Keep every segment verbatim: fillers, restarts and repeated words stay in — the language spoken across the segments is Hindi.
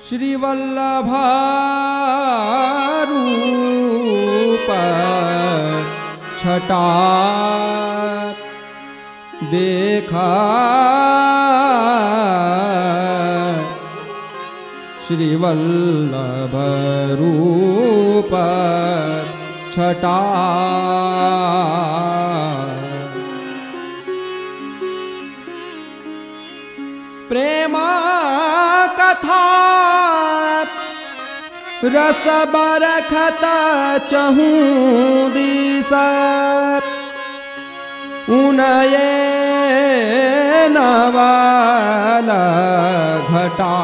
श्रीवल्लभ रूप छटा देखा श्रीवल्लभ रूप छटा प्रेम कथा रस बरखत चहूँ दिस उनये नवल घटा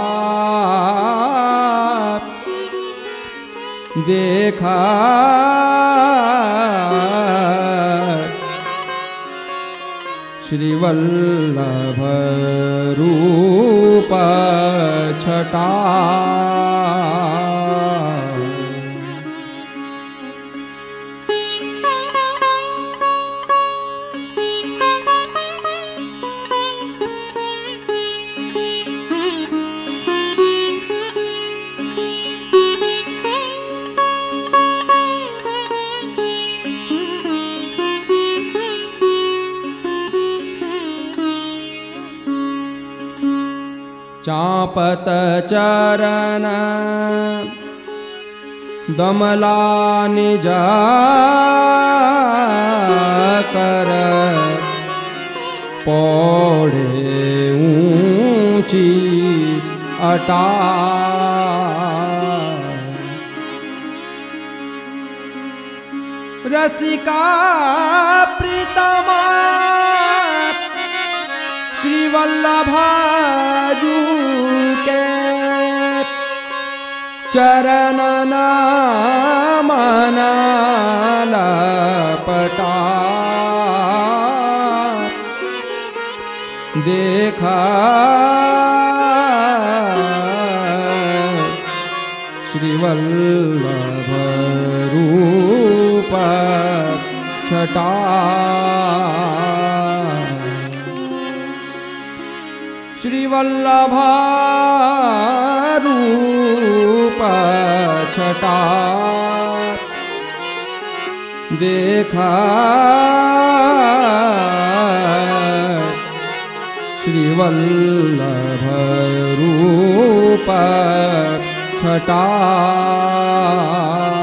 देखा श्रीवल्लभ रूप छटा चापत चरण दमला निज कर पौड़े ऊंची अटा रसिका प्रीतमा श्रीवल्लभाजू के चरण मन लपटा देखा श्रीवल्लभ रूप छटा श्रीवल्लभ रूप छटा देखा श्रीवल्लभ रूप छटा।